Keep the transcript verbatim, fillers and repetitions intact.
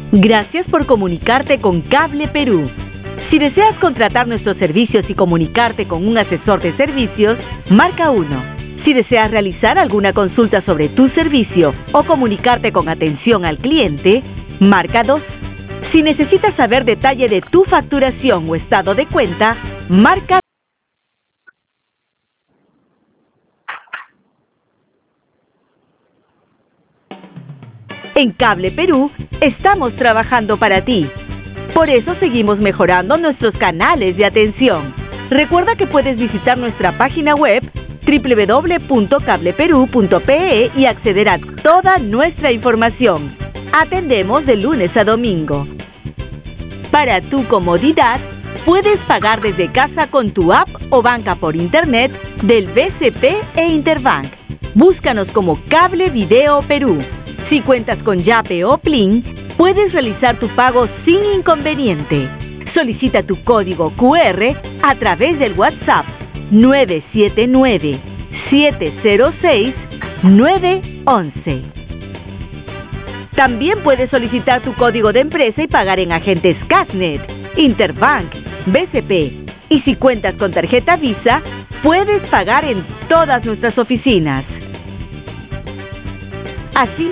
Gracias por comunicarte con Cable Perú. Si deseas contratar nuestros servicios y comunicarte con un asesor de servicios, marca uno. Si deseas realizar alguna consulta sobre tu servicio o comunicarte con atención al cliente, marca dos. Si necesitas saber detalle de tu facturación o estado de cuenta, marca En Cable Perú estamos trabajando para ti. Por eso seguimos mejorando nuestros canales de atención. Recuerda que puedes visitar nuestra página web doble u doble u doble u punto cable perú punto pe e y acceder a toda nuestra información. Atendemos de lunes a domingo. Para tu comodidad, puedes pagar desde casa con tu app o banca por internet del B C P e Interbank. Búscanos como Cable Video Perú. Si cuentas con Yape o Plin, puedes realizar tu pago sin inconveniente. Solicita tu código cu erre a través del WhatsApp nueve siete nueve, siete cero seis, nueve once. También puedes solicitar tu código de empresa y pagar en agentes Casnet, Interbank, B C P. Y si cuentas con tarjeta Visa, puedes pagar en todas nuestras oficinas. Así